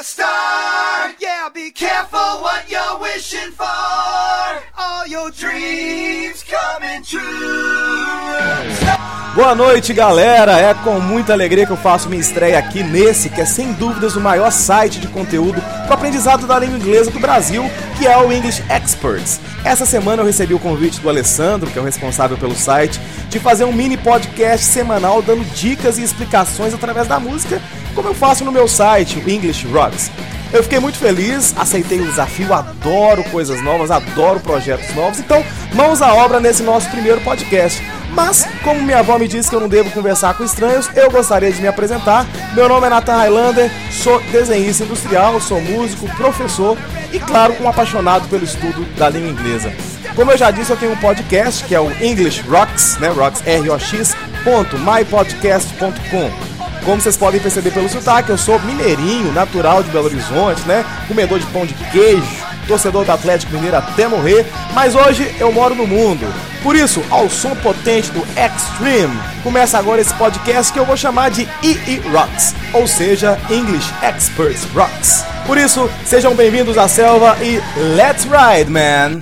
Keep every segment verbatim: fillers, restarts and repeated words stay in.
a star. Yeah, be careful what you're wishing for. All your dreams coming true. Boa noite, galera! É com muita alegria que eu faço minha estreia aqui nesse, que é sem dúvidas o maior site de conteúdo para o aprendizado da língua inglesa do Brasil, que é o English Experts. Essa semana eu recebi o convite do Alessandro, que é o responsável pelo site, de fazer um mini podcast semanal dando dicas e explicações através da música, como eu faço no meu site, o English Rocks. Eu fiquei muito feliz, aceitei o desafio, adoro coisas novas, adoro projetos novos, então mãos à obra nesse nosso primeiro podcast. Mas, como minha avó me disse que eu não devo conversar com estranhos, eu gostaria de me apresentar. Meu nome é Nathan Highlander, sou desenhista industrial, sou músico, professor e, claro, um apaixonado pelo estudo da língua inglesa. Como eu já disse, eu tenho um podcast que é o English Rocks, né, Rocks, R O X, ponto, my podcast ponto com. Como vocês podem perceber pelo sotaque, eu sou mineirinho, natural de Belo Horizonte, né, comedor de pão de queijo, torcedor do Atlético Mineiro até morrer, mas hoje eu moro no mundo. Por isso, ao som potente do Extreme, começa agora esse podcast que eu vou chamar de E E Rocks, ou seja, English Experts Rocks. Por isso, sejam bem-vindos à selva e let's ride, man!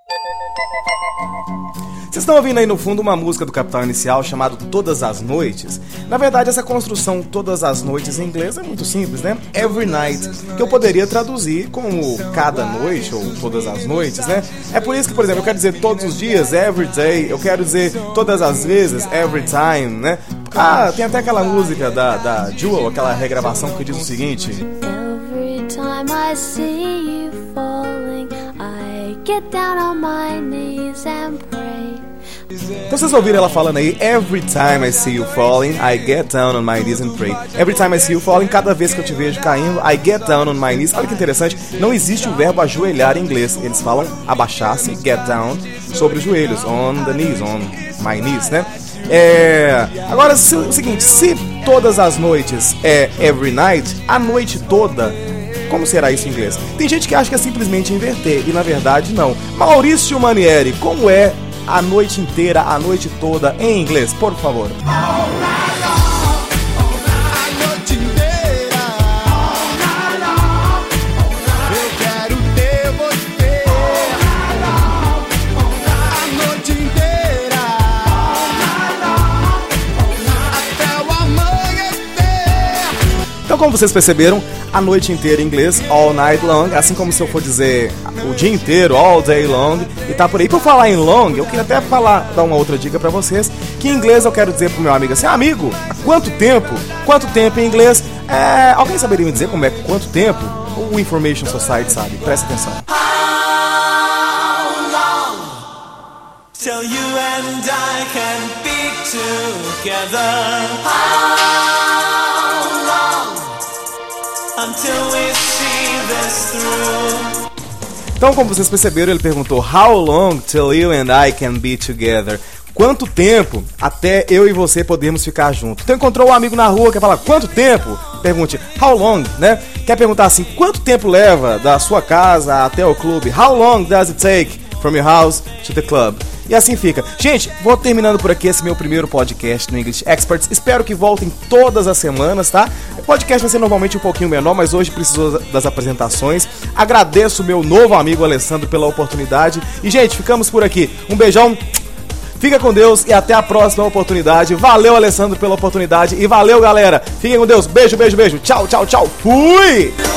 Vocês estão ouvindo aí no fundo uma música do Capital Inicial chamada Todas as Noites. Na verdade, essa construção Todas as Noites em inglês é muito simples, né? Every night, que eu poderia traduzir como cada noite ou todas as noites, né? É por isso que, por exemplo, eu quero dizer todos os dias, every day, eu quero dizer todas as vezes, every time, né? Ah, tem até aquela música da, da Jewel, aquela regravação que diz o seguinte: Every time I see you falling, I get down on my knees and pray. Então vocês ouviram ela falando aí, every time I see you falling, I get down on my knees and pray. Every time I see you falling, cada vez que eu te vejo caindo, I get down on my knees. Olha que interessante, não existe o verbo ajoelhar em inglês. Eles falam abaixar-se, get down, sobre os joelhos, on the knees, on my knees, né? É... Agora, se, o seguinte, se todas as noites é every night, a noite toda, como será isso em inglês? Tem gente que acha que é simplesmente inverter, e na verdade não. Maurício Manieri, como é a noite inteira, a noite toda em inglês, por favor? Então, como vocês perceberam, a noite inteira em inglês, all night long, assim como se eu for dizer o dia inteiro, all day long, e tá por aí. Por falar em long, eu queria até falar, dar uma outra dica pra vocês, que em inglês eu quero dizer pro meu amigo assim, amigo, há quanto tempo? Quanto tempo em inglês? É, alguém saberia me dizer como é quanto tempo? O Information Society sabe, presta atenção. How long till you and I can be together? How long until we see this through? Então, como vocês perceberam, ele perguntou How long till you and I can be together? Quanto tempo até eu e você podemos ficar juntos? Então encontrou um amigo na rua, quer falar quanto tempo? Pergunte how long, né? Quer perguntar assim, quanto tempo leva da sua casa até o clube? How long does it take from your house to the club? E assim fica. Gente, vou terminando por aqui esse meu primeiro podcast no English Experts. Espero que voltem todas as semanas, tá? O podcast vai ser normalmente um pouquinho menor, mas hoje precisou das apresentações. Agradeço o meu novo amigo Alessandro pela oportunidade. E, gente, ficamos por aqui. Um beijão. Fica com Deus e até a próxima oportunidade. Valeu, Alessandro, pela oportunidade. E valeu, galera. Fiquem com Deus. Beijo, beijo, beijo. Tchau, tchau, tchau. Fui!